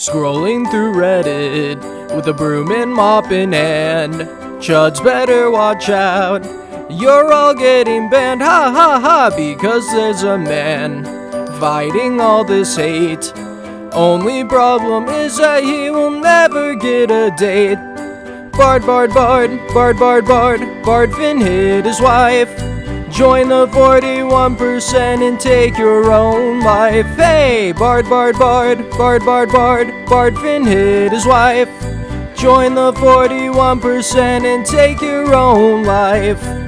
Scrolling through Reddit with a broom and mop in hand. Chuds better watch out, you're all getting banned. Ha ha ha, because there's a man fighting all this hate. Only problem is that he will never get a date. Bard, Bard, Bard, Bard, Bard, Bard, Bardfin hit his wife. Join the 41% and take your own life. Hey, Bard, Bard, Bard, Bard, Bard, Bard, Bardfin hit his wife. Join the 41% and take your own life.